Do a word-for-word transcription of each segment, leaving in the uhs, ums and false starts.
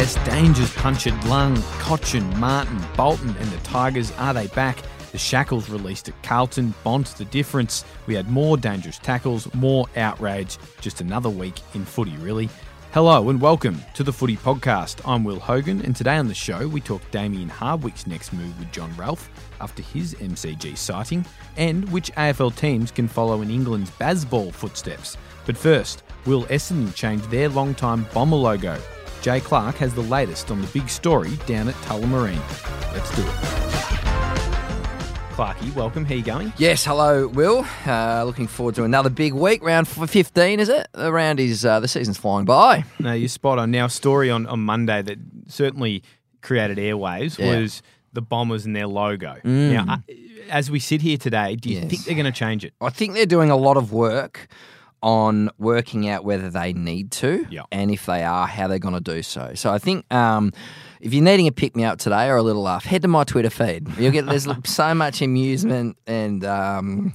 Yes, Danger's punctured Lung, Cochin, Martin, Bolton and the Tigers, are they back? The shackles released at Carlton, Bont the difference. We had more dangerous tackles, more outrage. Just another week in footy, really. Hello and welcome to the Footy Podcast. I'm Will Hogan, and today on the show we talk Damien Hardwick's next move with John Ralph after his M C G sighting, and which A F L teams can follow in England's Bazball footsteps. But first, will Essendon change their long-time Bomber logo? Jay Clark has the latest on the big story down at Tullamarine. Let's do it. Clarky, welcome. How you going? Yes, hello, Will. Uh, looking forward to another big week. Round fifteen, is it? The round is, uh, the season's flying by. No, you're spot on. Now, a story on, on Monday that certainly created airwaves yeah. was the Bombers and their logo. Mm. Now, uh, as we sit here today, do you yes. think they're going to change it? I think they're doing a lot of work on working out whether they need to, yep. and if they are, how they're going to do so. So I think um, if you're needing a pick-me-up today or a little laugh, head to my Twitter feed. You'll get there's so much amusement and um,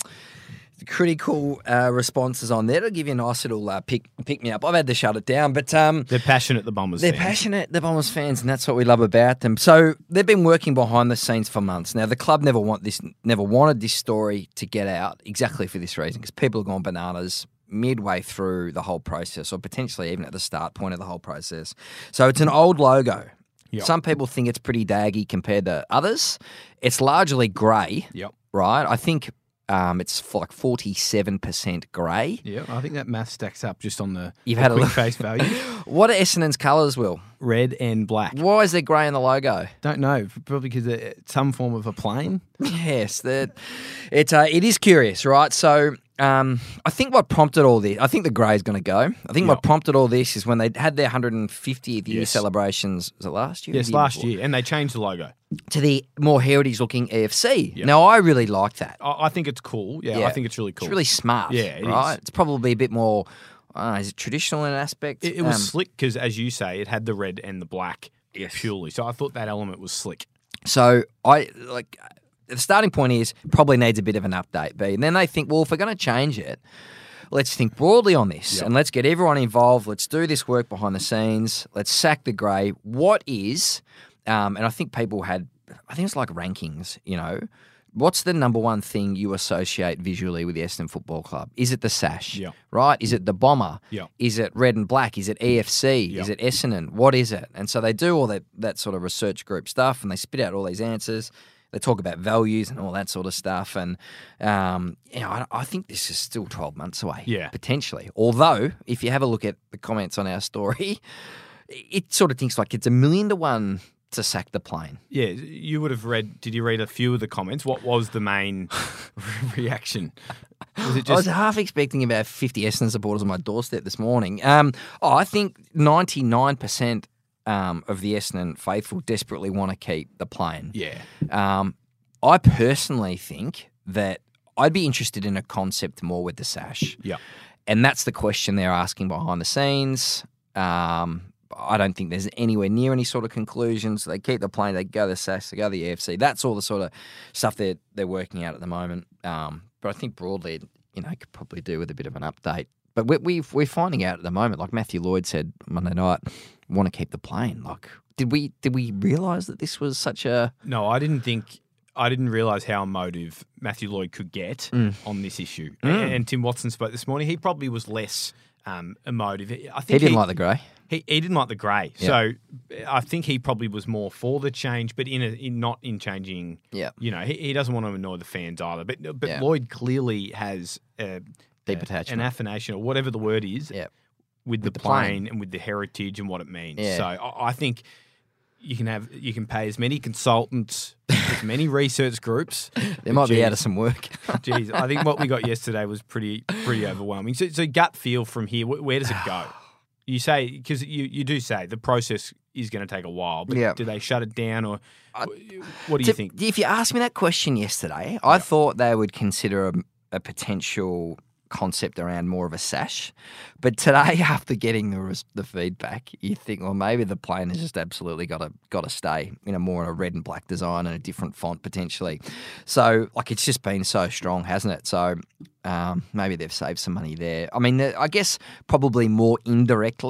critical uh, responses on there. It'll give you a nice little uh, pick, pick-me-up. I've had to shut it down, but... Um, they're passionate, the Bombers They're fans. passionate, the Bombers fans, and that's what we love about them. So they've been working behind the scenes for months. Now, the club never want this, never wanted this story to get out exactly for this reason, because people have gone bananas midway through the whole process, or potentially even at the start point of the whole process. So it's an old logo. Yep. Some people think it's pretty daggy compared to others. It's largely grey, Yep. right? I think um, it's like forty-seven percent grey. Yeah, I think that math stacks up just on the, You've the had a quick look. face value. What are Essendon's colours, Will? Red and black. Why is there grey in the logo? Don't know. Probably because it's some form of a plane. Yes, that it uh, it is curious, right? So um, I think what prompted all this, I think the grey is going to go. I think Yep. what prompted all this is when they had their one hundred fiftieth year Yes. celebrations. Was it last year? Yes, The year last before? year. And they changed the logo. To the more heritage-looking E F C. Yep. Now, I really like that. I, I think it's cool. Yeah, Yeah. I think it's really cool. It's really smart. Yeah, it right? is. It's probably a bit more. I don't know, is it traditional in an aspect? It, it was Um, slick because, as you say, it had the red and the black Yes. purely. So I thought that element was slick. So I like the starting point is probably needs a bit of an update, B. And then they think, well, if we're going to change it, let's think broadly on this Yep. and let's get everyone involved. Let's do this work behind the scenes. Let's sack the grey. What is, um, and I think people had, I think it's like rankings, you know, what's the number one thing you associate visually with the Essendon Football Club? Is it the sash, Yep. right? Is it the bomber? Yep. Is it red and black? Is it E F C? Yep. Is it Essendon? What is it? And so they do all that, that sort of research group stuff and they spit out all these answers. They talk about values and all that sort of stuff. And, um, you know, I, I think this is still twelve months away, Yeah. potentially. Although, if you have a look at the comments on our story, it sort of thinks like it's a million to one to sack the plane. Yeah, you would have read. Did you read a few of the comments? What was the main reaction? Was it I was just half expecting about fifty Essendon supporters on my doorstep this morning. Um, oh, I think ninety-nine percent um, of the Essendon faithful desperately want to keep the plane. yeah? Um, I personally think that I'd be interested in a concept more with the sash. Yeah. And that's the question they're asking behind the scenes. Um, I don't think there's anywhere near any sort of conclusions. They keep the plane, they go the sash, they go the E F C. That's all the sort of stuff they're, they're working out at the moment. Um, but I think broadly, you know, could probably do with a bit of an update. But we, we've, we're finding out at the moment, like Matthew Lloyd said Monday night, want to keep the plane. Like, did we did we realise that this was such a... No, I didn't think. I didn't realise how emotive Matthew Lloyd could get Mm. on this issue. Mm. And, and Tim Watson spoke this morning. He probably was less um, emotive. I think He didn't like the grey. He, he didn't like the grey, Yeah. so I think he probably was more for the change, but in, a, in not in changing. Yeah. You know, he, he doesn't want to annoy the fans either. But but Yeah. Lloyd clearly has uh, Deep uh, attachment. an affirmation or whatever the word is Yeah. with, the, the plane, plane. and with the heritage and what it means. Yeah. So I, I think you can have you can pay as many consultants, as many research groups. They might be Geez. out of some work. Geez, I think what we got yesterday was pretty pretty overwhelming. So, so gut feel from here, wh- where does it go? You say, because you, you do say the process is going to take a while, but Yeah. do they shut it down or I- what do To- you think? If you asked me that question yesterday, I thought they would consider a, a potential concept around more of a sash. But today, after getting the res- the feedback, you think, well, maybe the plane has just absolutely got to got to stay in a more a red and black design and a different font potentially. So, like, it's just been so strong, hasn't it? So, um, maybe they've saved some money there. I mean, the- I guess probably more indirectly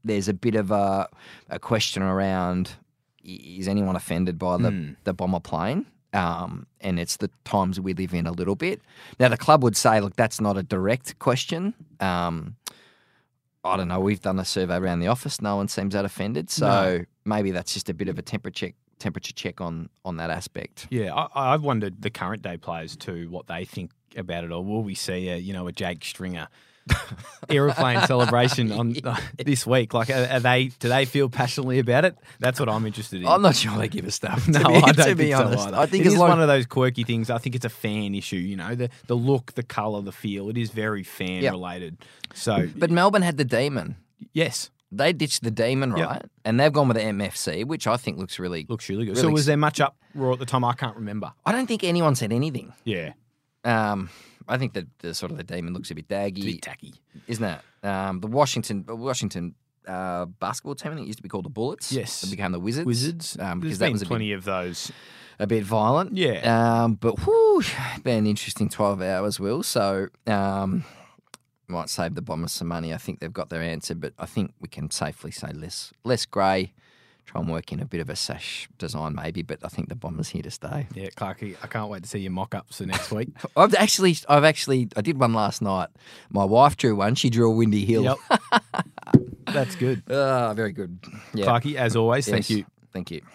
there's a bit of a, a question around, is anyone offended by the, Mm. the Bomber plane? Um, and it's the times we live in a little bit. Now, the club would say, look, that's not a direct question. Um, I don't know. We've done a survey around the office. No one seems that offended. So No. maybe that's just a bit of a temperature check, temperature check on, on that aspect. Yeah, I, I've wondered the current day players too, what they think about it, or will we see a you know a Jake Stringer aeroplane celebration on uh, this week? Like, are, are they do they feel passionately about it? That's what I'm interested in. I'm not sure they give a stuff. No, to be, I don't to think be so honest. either. I think it as is long one of those quirky things. I think it's a fan issue. You know, the the look, the colour, the feel. It is very fan Yep. related. So, But Melbourne had the Demon. yes, They ditched the Demon, Yep. right? And they've gone with the M F C, which I think looks really. looks really good. Really so, was ex- there much uproar at the time? I can't remember. I don't think anyone said anything. Yeah, Um, I think that the sort of the Demon looks a bit it's a daggy, bit tacky. isn't it? Um, the Washington Washington uh, basketball team, I think it used to be called the Bullets. Yes. They became the Wizards. Wizards, Um, There's because that been was a plenty bit, of those. a bit violent. Yeah. Um, but whoo, been an interesting twelve hours, Will. So um, might save the Bombers some money. I think they've got their answer, but I think we can safely say less less grey. Try and work in a bit of a sash design maybe, but I think the Bombers here to stay. Yeah, Clarky, I can't wait to see your mock-ups for next week. I've actually, I've actually, I did one last night. My wife drew one. She drew a Windy Hill. Yep. That's good. Ah, very good. Yeah. Clarky, as always, thank Yes. you. Thank you.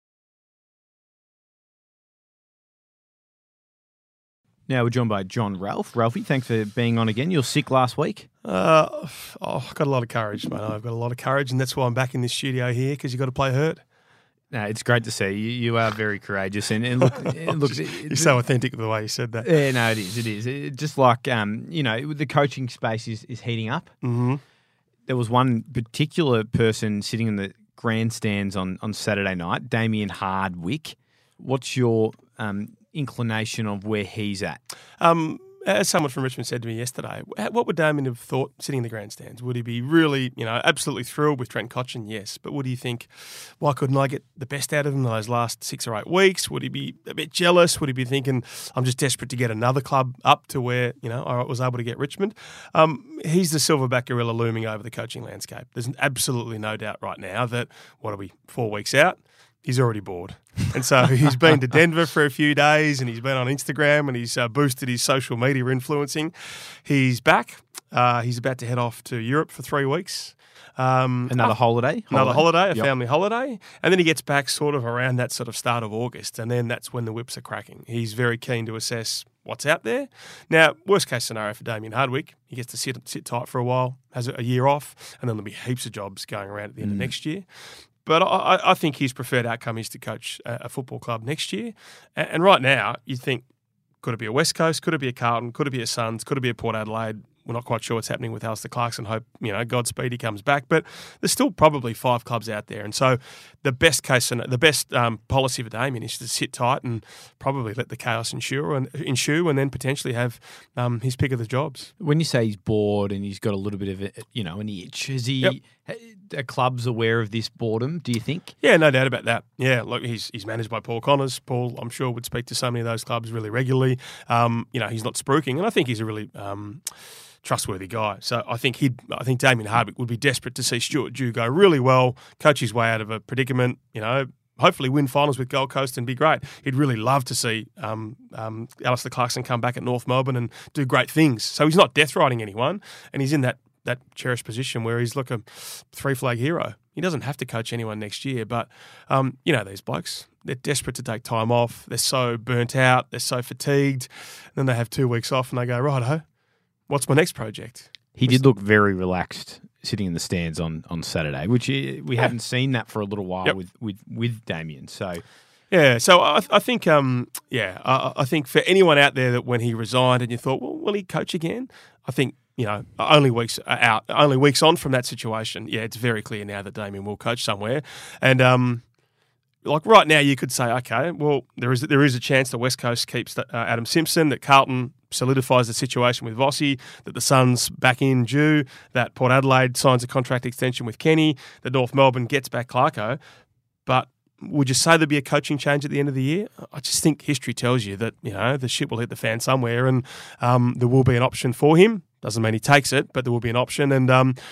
Now we're joined by John Ralph. Ralphie, thanks for being on again. You were sick last week. Uh, oh, I've got a lot of courage, mate. I've got a lot of courage, and that's why I'm back in this studio here, because you've got to play hurt. No, it's great to see you. You are very courageous, and, and look, it looks. You're so authentic with the way you said that. Yeah, no, it is. It is. It, just like um, you know, the coaching space is, is heating up. Mm-hmm. There was one particular person sitting in the grandstands on, on Saturday night, Damien Hardwick. What's your um, inclination of where he's at? Um, as someone from Richmond said to me yesterday, what would Damien have thought sitting in the grandstands? Would he be really, you know, absolutely thrilled with Trent Cotchin? Yes. But would he think, why couldn't I get the best out of him in those last six or eight weeks? Would he be a bit jealous? Would he be thinking, I'm just desperate to get another club up to where, you know, I was able to get Richmond? Um, he's the silverback gorilla looming over the coaching landscape. There's absolutely no doubt right now that, what are we, four weeks out? He's already bored. And so he's been to Denver for a few days, and he's been on Instagram, and he's uh, boosted his social media influencing. He's back. Uh, he's about to head off to Europe for three weeks. Um, Another uh, holiday? Another holiday, a Yep. family holiday. And then he gets back sort of around that sort of start of August, and then that's when the whips are cracking. He's very keen to assess what's out there. Now, worst case scenario for Damien Hardwick, he gets to sit, sit tight for a while, has a year off, and then there'll be heaps of jobs going around at the end Mm. of next year. But I, I think his preferred outcome is to coach a, a football club next year. And, and right now, you think, could it be a West Coast? Could it be a Carlton? Could it be a Suns? Could it be a Port Adelaide? We're not quite sure what's happening with Alistair Clarkson. Hope, you know, Godspeed he comes back. But there's still probably five clubs out there. And so the best case and the best um, policy for Damien is to sit tight and probably let the chaos ensue and, ensue and then potentially have um, his pick of the jobs. When you say he's bored and he's got a little bit of, a, you know, an itch, is he, Yep. are clubs aware of this boredom, do you think? Yeah, no doubt about that. Yeah, look, he's he's managed by Paul Connors. Paul, I'm sure, would speak to so many of those clubs really regularly. Um, you know, he's not spruiking, and I think he's a really um, trustworthy guy. So I think he'd, I think Damien Hardwick would be desperate to see Stuart Dew go really well, coach his way out of a predicament. You know, hopefully win finals with Gold Coast and be great. He'd really love to see um, um, Alistair Clarkson come back at North Melbourne and do great things. So he's not death riding anyone, and he's in that that cherished position where he's like a three flag hero. He doesn't have to coach anyone next year, but um, you know these blokes, they're desperate to take time off. They're so burnt out. They're so fatigued. And then they have two weeks off and they go, righto, what's my next project? He did look very relaxed sitting in the stands on, on Saturday, which uh, we Yeah. haven't seen that for a little while Yep. with, with, with Damien. So Yeah, so I, I think, um, yeah, I, I think for anyone out there that when he resigned and you thought, well, will he coach again? I think, you know, only weeks out, only weeks on from that situation, yeah, it's very clear now that Damien will coach somewhere. And um, like right now, you could say, okay, well, there is there is a chance that West Coast keeps uh, Adam Simpson, that Carlton solidifies the situation with Vossi, that the Suns back in Dew, that Port Adelaide signs a contract extension with Kenny, that North Melbourne gets back Clarko. But would you say there'd be a coaching change at the end of the year? I just think history tells you that, you know, the shit will hit the fan somewhere and um, there will be an option for him. Doesn't mean he takes it, but there will be an option. And, um,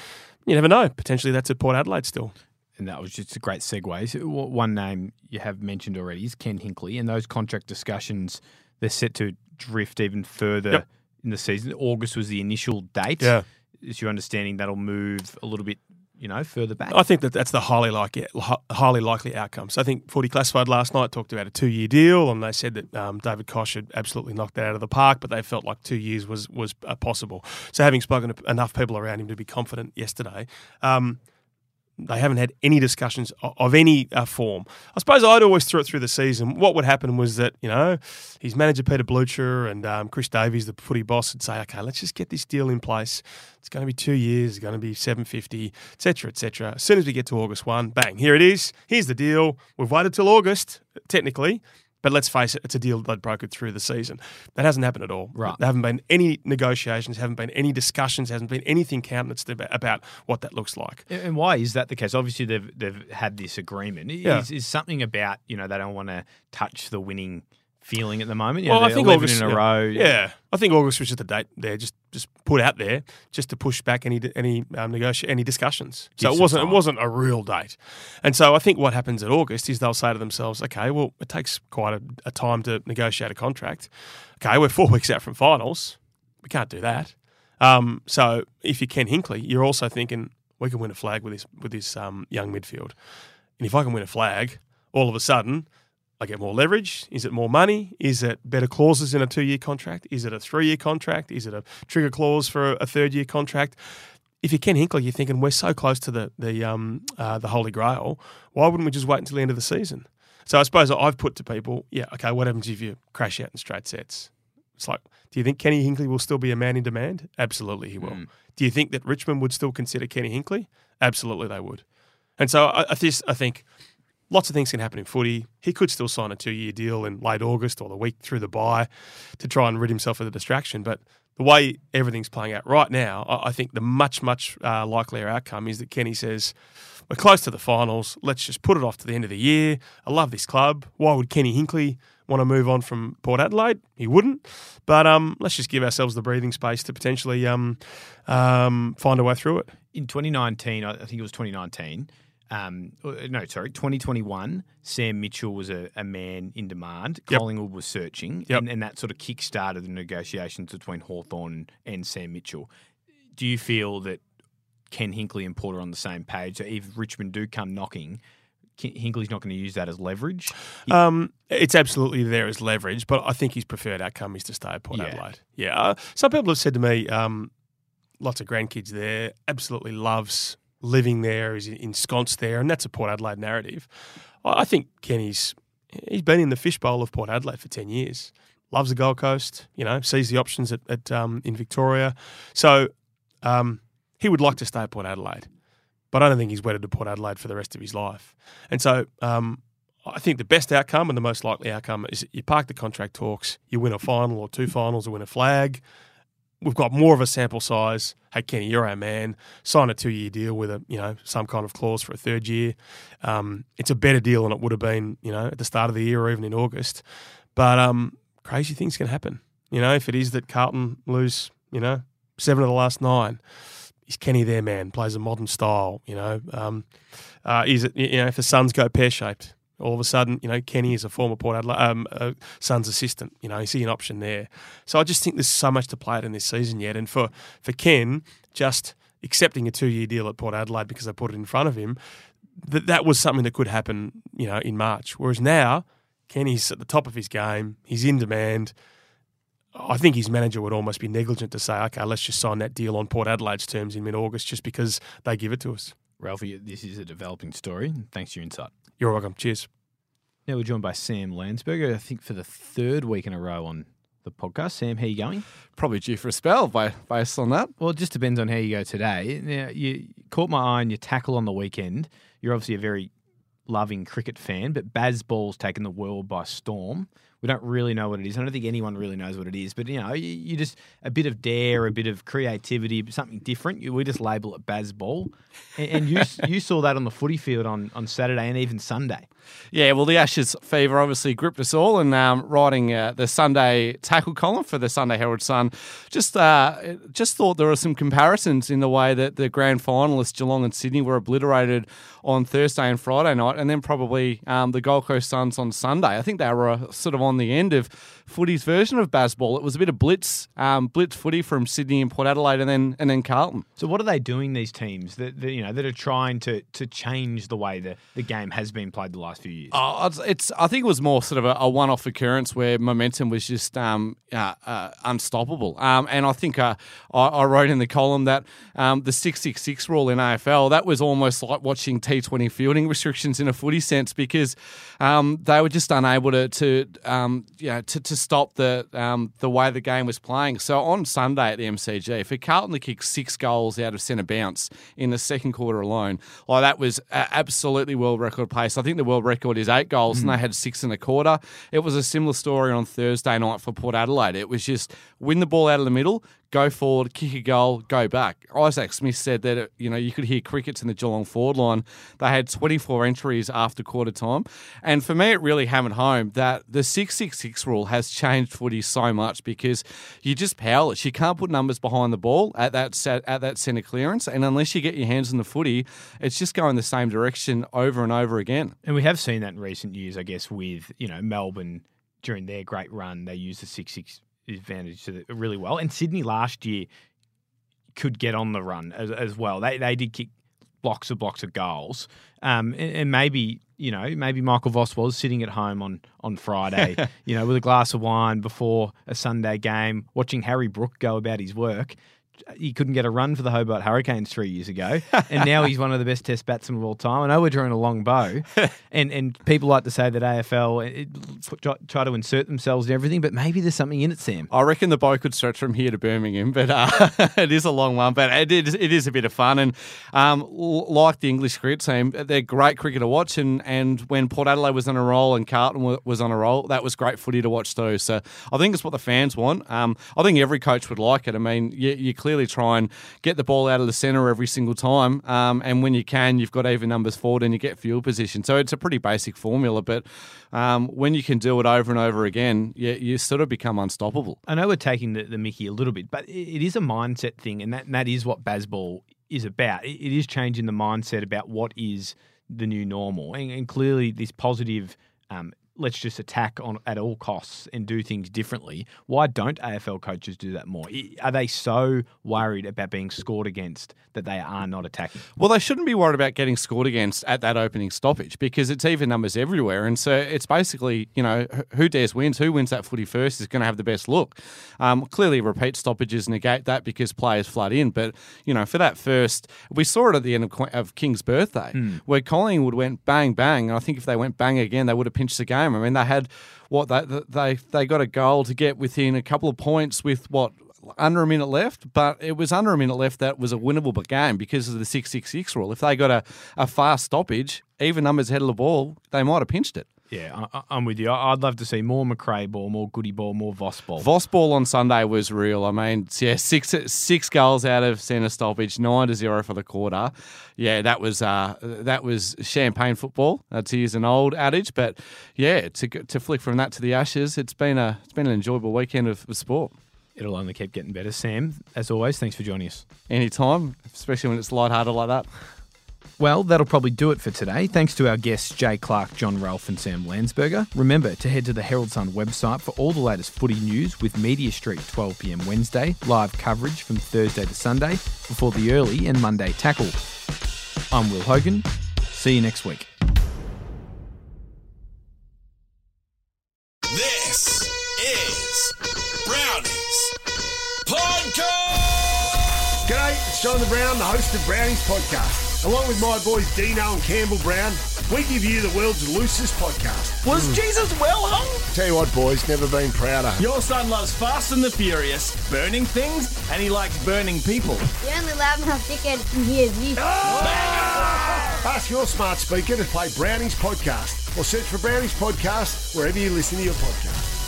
You never know. Potentially that's at Port Adelaide still. And that was just a great segue. So w- one name you have mentioned already is Ken Hinkley, and those contract discussions, they're set to drift even further Yep. in the season. August was the initial date. Yeah. Is your understanding that'll move a little bit, you know, further back? I think that that's the highly likely, highly likely outcome. So I think Footy Classified last night talked about a two-year deal, and they said that um, David Koch had absolutely knocked that out of the park, but they felt like two years was was uh, possible. So having spoken to enough people around him to be confident yesterday, um, they haven't had any discussions of, of any uh, form. I suppose I'd always throw it through the season. What would happen was that, you know, his manager Peter Blucher and um, Chris Davies, the footy boss, would say, okay, let's just get this deal in place. It's going to be two years, it's going to be seven fifty, et cetera, et cetera. As soon as we get to August first, bang, here it is. Here's the deal. We've waited till August, technically, but let's face it, it's a deal that brokered through the season. That hasn't happened at all. Right. There haven't been any negotiations, haven't been any discussions, hasn't been anything countenanced about, about what that looks like. And why is that the case? Obviously, they've they've had this agreement. Yeah. Is, is something about, you know, they don't want to touch the winning feeling at the moment? You Well, know, I think eleven August in a yeah. row. Yeah, I think August was just a date there, just just put out there, just to push back any any um, negoti- any discussions. So Give it some wasn't time. it wasn't a real date, and so I think what happens at August is they'll say to themselves, okay, well, it takes quite a, a time to negotiate a contract. Okay, we're four weeks out from finals, we can't do that. Um, so if you're Ken Hinkley, you're also thinking we can win a flag with this with this um, young midfield, and if I can win a flag, all of a sudden I get more leverage. Is it more money? Is it better clauses in a two-year contract? Is it a three-year contract? Is it a trigger clause for a third-year contract? If you're Ken Hinkley, you're thinking we're so close to the the um, uh, the Holy Grail. Why wouldn't we just wait until the end of the season? So I suppose I've put to people, yeah, okay, what happens if you crash out in straight sets? It's like, do you think Kenny Hinkley will still be a man in demand? Absolutely, he will. Mm. Do you think that Richmond would still consider Kenny Hinkley? Absolutely, they would. And so I, I, just, I think. Lots of things can happen in footy. He could still sign a two-year deal in late August or the week through the bye to try and rid himself of the distraction. But the way everything's playing out right now, I, I think the much, much uh, likelier outcome is that Kenny says, we're close to the finals. Let's just put it off to the end of the year. I love this club. Why would Kenny Hinkley want to move on from Port Adelaide? He wouldn't. But um, let's just give ourselves the breathing space to potentially um, um, find a way through it. In twenty nineteen, I think it was twenty nineteen, Um, no, sorry, twenty twenty-one, Sam Mitchell was a, a man in demand. Yep. Collingwood was searching, Yep. and, and that sort of kick-started the negotiations between Hawthorn and Sam Mitchell. Do you feel that Ken Hinkley and Porter are on the same page? So if Richmond do come knocking, Ken- Hinkley's not going to use that as leverage? He- Um, it's absolutely there as leverage, but I think his preferred outcome is to stay at Port Yeah. Adelaide. Yeah. Uh, some people have said to me, um, lots of grandkids there, absolutely loves living there, is ensconced there, and that's a Port Adelaide narrative. I I think Kenny's he's been in the fishbowl of Port Adelaide for ten years. Loves the Gold Coast, you know, sees the options at, at um, in Victoria. So um, he would like to stay at Port Adelaide, but I don't think he's wedded to Port Adelaide for the rest of his life. And so um, I think the best outcome and the most likely outcome is you park the contract talks, you win a final or two finals or win a flag. We've got more of a sample size. Hey, Kenny, you're our man. Sign a two-year deal with a, you know, some kind of clause for a third year. Um, it's a better deal than it would have been, you know, at the start of the year or even in August. But um, crazy things can happen. You know, if it is that Carlton lose, you know, seven of the last nine, is Kenny their man? Plays a modern style, you know. Um, uh, is it, you know, if the Suns go pear-shaped, all of a sudden, you know, Kenny is a former Port Adelaide um, uh, Suns assistant. You know, you see an option there. So I just think there's so much to play out in this season yet. And for, for Ken, just accepting a two-year deal at Port Adelaide because they put it in front of him, that that was something that could happen, you know, in March. Whereas now, Kenny's at the top of his game. He's in demand. I think his manager would almost be negligent to say, okay, let's just sign that deal on Port Adelaide's terms in mid-August just because they give it to us. Ralphie, this is a developing story. Thanks for your insight. You're welcome. Cheers. Now we're joined by Sam Landsberger, I think for the third week in a row on the podcast. Sam, how you going? Probably due for a spell by, based on that. Well, it just depends on how you go today. Now, you caught my eye on your tackle on the weekend. You're obviously a very loving cricket fan, but Bazball's taken the world by storm We don't really know what it is. I don't think anyone really knows what it is. But, you know, you, you just a bit of dare, a bit of creativity, something different. You, we just label it Bazball. And, and you you saw that on the footy field on, on Saturday and even Sunday. Yeah, well, the Ashes fever obviously gripped us all, and um, writing uh, the Sunday tackle column for the Sunday Herald Sun, just uh, just thought there were some comparisons in the way that the grand finalists Geelong and Sydney were obliterated on Thursday and Friday night, and then probably um, the Gold Coast Suns on Sunday. I think they were uh, sort of on the end of footy's version of Bazball. It was a bit of blitz, um, blitz footy from Sydney and Port Adelaide, and then and then Carlton. So what are they doing? These teams that, that you know that are trying to to change the way the, the game has been played the last few years. Oh, it's, it's. I think it was more sort of a, a one-off occurrence where momentum was just um, uh, uh, unstoppable. Um, and I think uh, I, I wrote in the column that um, the six six six rule in A F L, that was almost like watching T twenty fielding restrictions in a footy sense, because um, they were just unable to to um, you know to, to stop the um, the way the game was playing. So on Sunday at the M C G, for Carlton to kick six goals out of centre bounce in the second quarter alone, like that was absolutely world record pace. I think the world record is eight goals, mm. and they had six and a quarter. It was a similar story on Thursday night for Port Adelaide. It was just win the ball out of the middle, go forward, kick a goal, go back. Isaac Smith said that it, you know you could hear crickets in the Geelong forward line. They had twenty-four entries after quarter time, and for me, it really hammered home that the six six six rule has changed footy so much, because you just powerless. You can't put numbers behind the ball at that set, at that centre clearance, and unless you get your hands on the footy, it's just going the same direction over and over again. And we have seen that in recent years, I guess, with you know Melbourne during their great run, they used the six six advantage to the, really well. And Sydney last year could get on the run as, as well. They they did kick blocks of blocks of goals. Um, and, and maybe, you know, maybe Michael Voss was sitting at home on, on Friday, you know, with a glass of wine before a Sunday game, watching Harry Brook go about his work. He couldn't get a run for the Hobart Hurricanes three years ago, and now he's one of the best Test batsmen of all time. I know we're drawing a long bow, and, and people like to say that A F L it, try to insert themselves in everything, but maybe there's something in it, Sam. I reckon the bow could stretch from here to Birmingham, but uh, it is a long one, but it is, it is a bit of fun. And um, like the English cricket team, they're great cricket to watch, and, and when Port Adelaide was on a roll and Carlton was on a roll, that was great footy to watch too. So I think it's what the fans want. Um, I think every coach would like it. I mean, you, you clearly try and get the ball out of the centre every single time, um, and when you can, you've got even numbers forward and you get field position. So it's a pretty basic formula, but um, when you can do it over and over again, you, you sort of become unstoppable. I know we're taking the, the mickey a little bit, but it is a mindset thing, and that, and that is what Bazball is about. It, it is changing the mindset about what is the new normal, and, and clearly this positive um, let's just attack on at all costs and do things differently. Why don't A F L coaches do that more? Are they so worried about being scored against that they are not attacking? Well, they shouldn't be worried about getting scored against at that opening stoppage, because it's even numbers everywhere. And so it's basically, you know, who dares wins, who wins that footy first is going to have the best look. Um, clearly, repeat stoppages negate that because players flood in. But, you know, for that first, we saw it at the end of, of King's birthday, mm. where Collingwood went bang, bang. And I think if they went bang again, they would have pinched the game. I mean, they had what they they they got a goal to get within a couple of points with what under a minute left, but it was under a minute left that was a winnable game because of the six six six rule. If they got a, a fast stoppage, even numbers ahead of the ball, they might have pinched it. Yeah, I, I'm with you. I'd love to see more McRae ball, more Goody ball, more Voss ball. Voss ball on Sunday was real. I mean, yeah, six six goals out of centre stoppage, nine to zero for the quarter. Yeah, that was uh, that was champagne football. Uh, to use an old adage, but yeah, to to flick from that to the Ashes, it's been a it's been an enjoyable weekend of, of sport. It'll only keep getting better. Sam, as always, thanks for joining us. Anytime, especially when it's lighthearted like that. Well, that'll probably do it for today. Thanks to our guests, Jay Clark, John Ralph and Sam Landsberger. Remember to head to the Herald Sun website for all the latest footy news with Media Street twelve p.m. Wednesday, live coverage from Thursday to Sunday before the early and Monday tackle. I'm Will Hogan. See you next week. This is Brownies Podcast! G'day, it's Jonathan Brown, the host of Brownies Podcast. Along with my boys Dino and Campbell Brown, we give you the world's loosest podcast. Was mm. Jesus well hung? Tell you what, boys, never been prouder. Your son loves Fast and the Furious, burning things, and he likes burning people. The only loudmouth dickhead can hear is you. Oh! Ask your smart speaker to play Brownies Podcast. or search for Brownies Podcast wherever you listen to your podcast.